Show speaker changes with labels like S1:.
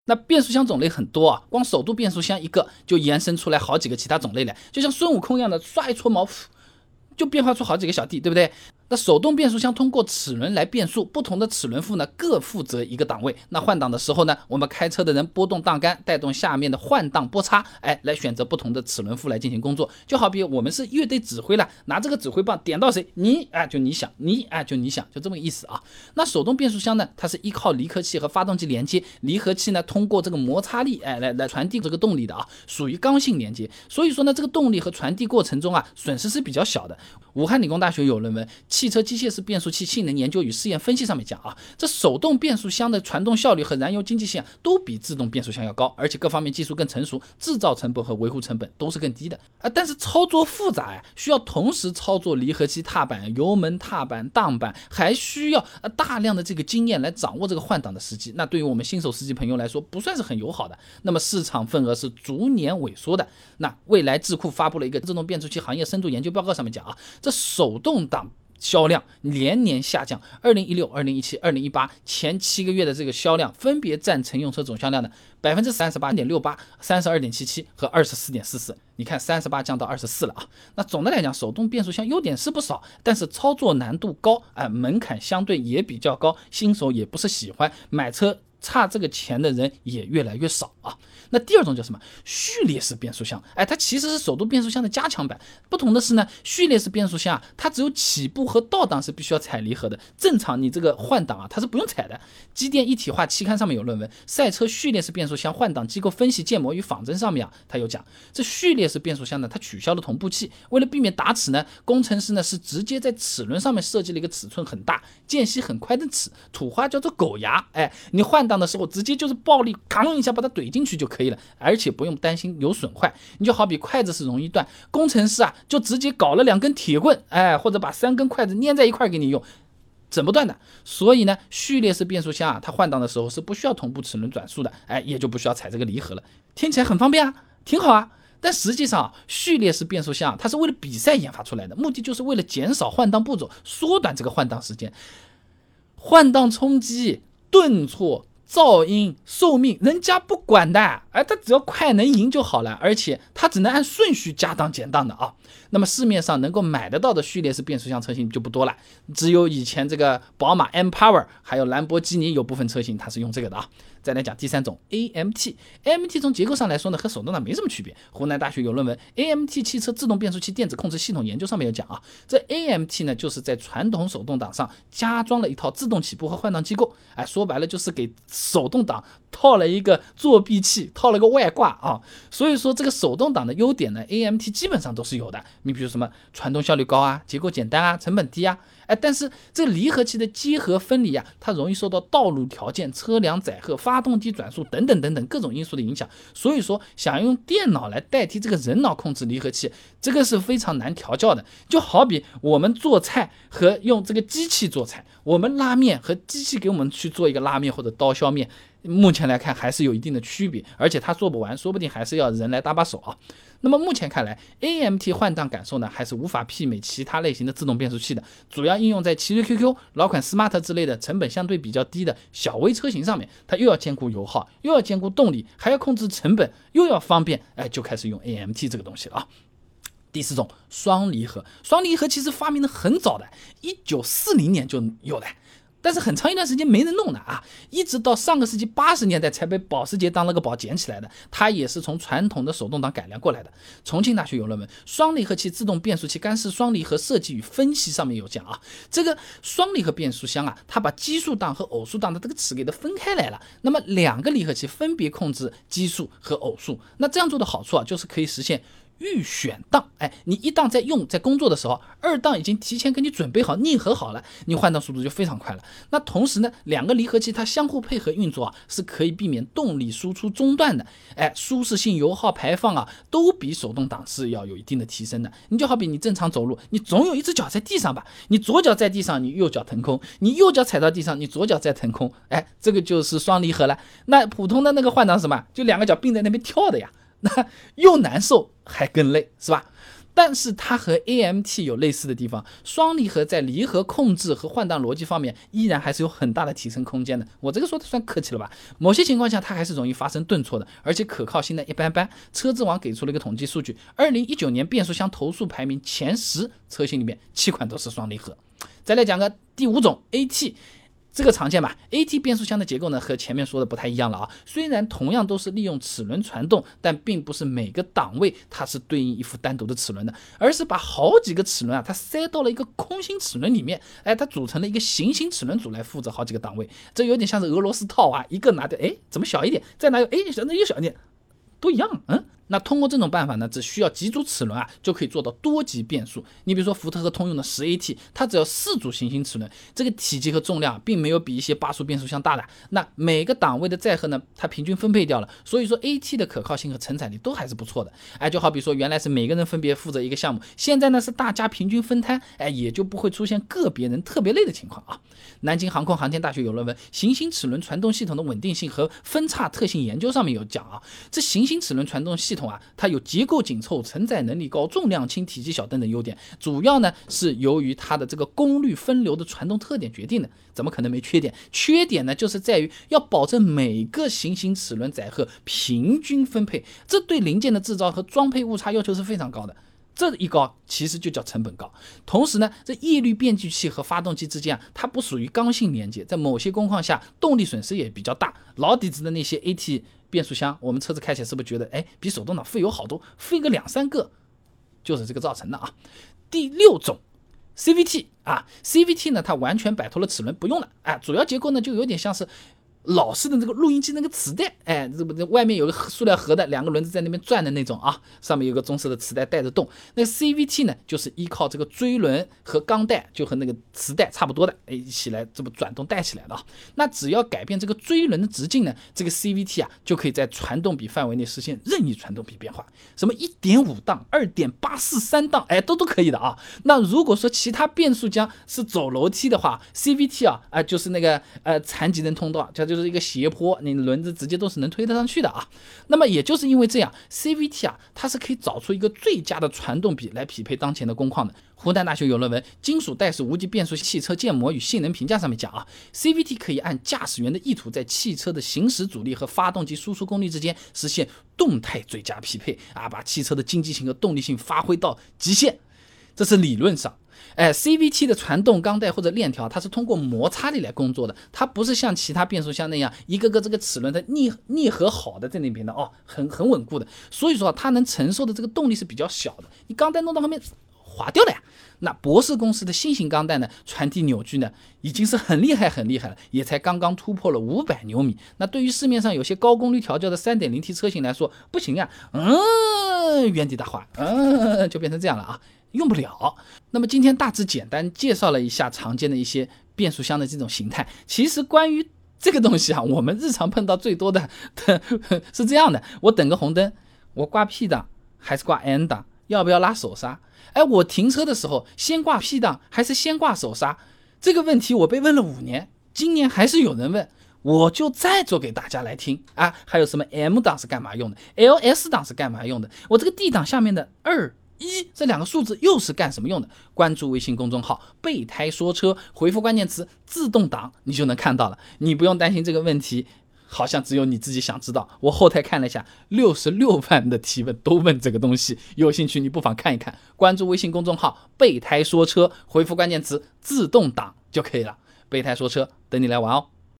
S1: 那变速箱种类很多啊，光手动变速箱一个就延伸出来好几个其他种类来，就像孙悟空一样的刷一撮毛，就变化出好几个小弟，对不对？那手动变速箱通过齿轮来变速，不同的齿轮副呢各负责一个档位。那换挡的时候呢，我们开车的人拨动档杆，带动下面的换挡拨叉，来选择不同的齿轮副来进行工作。就好比我们是乐队指挥了，拿这个指挥棒点到谁，你就你响，你就你响，就这么个意思啊。那手动变速箱呢，它是依靠离合器和发动机连接，离合器呢通过这个摩擦力来传递这个动力的啊，属于刚性连接。所以说呢，这个动力和传递过程中啊，损失是比较小的。武汉理工大学有论文《汽车机械式变速器性能研究与试验分析》上面讲啊，这手动变速箱的传动效率和燃油经济性都比自动变速箱要高，而且各方面技术更成熟，制造成本和维护成本都是更低的但是操作复杂需要同时操作离合器踏板、油门踏板、档板，还需要大量的这个经验来掌握这个换挡的时机。那对于我们新手司机朋友来说，不算是很友好的。那么市场份额是逐年萎缩的。那未来智库发布了一个自动变速器行业深度研究报告，上面讲啊，这手动挡销量连年下降，2016、2017、2018前7个月的这个销量分别占乘用车总销量的 38.68%、32.77% 和 24.44%。你看38降到24了啊。那总的来讲，手动变速箱优点是不少，但是操作难度高门槛相对也比较高，新手也不是喜欢，买车差这个钱的人也越来越少啊。那第二种叫什么？序列式变速箱，它其实是手动变速箱的加强版。不同的是呢，序列式变速箱它只有起步和倒档是必须要踩离合的，正常你这个换挡它是不用踩的。机电一体化期刊上面有论文《赛车序列式变速箱换挡机构分析建模与仿真》上面它有讲，这序列式变速箱呢，它取消了同步器，为了避免打齿呢，工程师呢是直接在齿轮上面设计了一个尺寸很大、间隙很宽的齿，土话叫做狗牙。你换挡的时候直接就是暴力扛一下把它怼进去就可以了，而且不用担心有损坏。你就好比筷子是容易断，工程师就直接搞了2根铁棍，或者把3根筷子粘在一块给你用，整不断的。所以呢，序列式变速箱它换挡的时候是不需要同步齿轮转速的，也就不需要踩这个离合了。听起来很方便挺好啊。但实际上序列式变速箱它是为了比赛研发出来的，目的就是为了减少换挡步骤，缩短这个换挡时间。换挡冲击、顿挫、噪音、寿命人家不管的，他只要快能赢就好了，而且他只能按顺序加档减档的啊。那么市面上能够买得到的序列式变速箱车型就不多了，只有以前这个宝马 M-Power 还有兰博基尼有部分车型它是用这个的啊。再来讲第3种 AMT 从结构上来说呢，和手动挡没什么区别。湖南大学有论文《AMT 汽车自动变速器电子控制系统研究》上面有讲啊，这 AMT 呢就是在传统手动挡上加装了一套自动起步和换挡机构，说白了就是给手动挡套了一个作弊器，套了个外挂啊。所以说这个手动挡的优点呢 ，AMT 基本上都是有的。你比如什么传动效率高结构简单成本低但是这个离合器的结合分离它容易受到道路条件、车辆载荷、发动机转速等等等等各种因素的影响。所以说想用电脑来代替这个人脑控制离合器，这个是非常难调教的。就好比我们做菜和用这个机器做菜，我们拉面和机器给我们去做一个拉面或者刀削面，目前来看还是有一定的区别，而且它做不完，说不定还是要人来搭把手那么目前看来 AMT 换挡感受呢，还是无法媲美其他类型的自动变速器的，主要应用在奇瑞 QQ、老款 Smart 之类的成本相对比较低的小微车型上面。它又要兼顾油耗，又要兼顾动力，还要控制成本，又要方便，就开始用 AMT 这个东西了第4种双离合，双离合其实发明的很早的，1940年就有的。但是很长一段时间没人弄的一直到上个世纪80年代才被保时捷当了个宝捡起来的。它也是从传统的手动挡改良过来的。重庆大学有论文《双离合器自动变速器干式双离合设计与分析》上面有讲这个双离合变速箱它把奇数档和偶数档的这个齿给它分开来了。那么2个离合器分别控制奇数和偶数。那这样做的好处就是可以实现预选档，你一档在工作的时候，2档已经提前给你准备好拟合好了，你换挡速度就非常快了。那同时呢，2个离合器它相互配合运作是可以避免动力输出中断的。舒适性、油耗排放都比手动挡是要有一定的提升的。你就好比你正常走路，你总有一只脚在地上吧，你左脚在地上，你右脚腾空，你右脚踩到地上，你左脚在腾空，这个就是双离合了。那普通的那个换挡是什么？就2个脚并在那边跳的呀。那又难受还更累，是吧？ 但是它和 AMT 有类似的地方，双离合在离合控制和换挡逻辑方面依然还是有很大的提升空间的。我这个说的算客气了吧？某些情况下它还是容易发生顿挫的，而且可靠性呢一般般。车之网给出了一个统计数据，2019年变速箱投诉排名前10车型里面7款都是双离合。再来讲个第5种 AT。这个常见吧 ，AT 变速箱的结构呢和前面说的不太一样了啊。虽然同样都是利用齿轮传动，但并不是每个档位它是对应一副单独的齿轮的，而是把好几个齿轮啊，它塞到了一个空心齿轮里面，它组成了一个行星齿轮组来负责好几个档位。这有点像是俄罗斯套啊，一个拿掉，怎么小一点，再拿小那又小一点，都一样，那通过这种办法呢，只需要几组齿轮就可以做到多级变速。你比如说福特和通用的10AT，它只要4组行星齿轮，这个体积和重量并没有比一些8速变速箱大的。那每个档位的载荷呢，它平均分配掉了，所以说 AT 的可靠性和承载力都还是不错的。就好比说原来是每个人分别负责一个项目，现在呢是大家平均分摊，也就不会出现个别人特别累的情况啊。南京航空航天大学有论文《行星齿轮传动系统的稳定性和分叉特性研究》上面有讲这行星齿轮传动系统它有结构紧凑、承载能力高、重量轻、体积小等等优点，主要呢是由于它的这个功率分流的传动特点决定的。怎么可能没缺点？缺点呢就是在于要保证每个行星齿轮载荷平均分配，这对零件的制造和装配误差要求是非常高的。这一高其实就叫成本高。同时呢，这液滤变矩器和发动机之间它不属于刚性连接，在某些工况下动力损失也比较大。老底子的那些 AT 变速箱，我们车子开起来是不是觉得比手动挡费油好多，费个2-3个，就是这个造成的第6种 CVT 呢，它完全摆脱了齿轮不用了主要结构呢就有点像是老式的这个录音机那个磁带，这外面有个塑料盒的2个轮子在那边转的那种上面有个棕色的磁带带着动。那个 CVT 呢，就是依靠这个追轮和钢带，就和那个磁带差不多的，一起来这么转动带起来的那只要改变这个追轮的直径呢，这个 CVT 就可以在传动比范围内实现任意传动比变化，什么 1.5 档、2.843档，都可以的那如果说其他变速箱是走楼梯的话，CVT 就是那个残疾人通道，就是一个斜坡，你轮子直接都是能推得上去的那么也就是因为这样 CVT 它是可以找出一个最佳的传动比来匹配当前的工况的。湖南大学有论文《金属带式无级变速汽车建模与性能评价》上面讲CVT 可以按驾驶员的意图，在汽车的行驶阻力和发动机输出功率之间实现动态最佳匹配把汽车的经济性和动力性发挥到极限。这是理论上。CVT 的传动钢带或者链条，它是通过摩擦力来工作的，它不是像其他变速箱那样一个个这个齿轮的逆合好的在那边的很稳固的，所以说它能承受的这个动力是比较小的，你钢带弄到后面滑掉了呀。那博世公司的新型钢带呢，传递扭矩呢已经是很厉害了，也才刚刚突破了500牛米。那对于市面上有些高功率调教的 3.0T 车型来说，不行原地打滑，就变成这样了用不了。那么今天大致简单介绍了一下常见的一些变速箱的这种形态。其实关于这个东西我们日常碰到最多的是这样的：我等个红灯，我挂 P 档还是挂 N 档？要不要拉手刹？我停车的时候先挂 P 档还是先挂手刹？这个问题我被问了5年，今年还是有人问，我就再做给大家来听还有什么 M 档是干嘛用的， LS 档是干嘛用的，我这个 D 档下面的2、1这2个数字又是干什么用的？关注微信公众号备胎说车，回复关键词自动挡，你就能看到了。你不用担心这个问题好像只有你自己想知道，我后台看了一下，66万的提问都问这个东西，有兴趣你不妨看一看。关注微信公众号备胎说车，回复关键词自动挡就可以了。备胎说车，等你来玩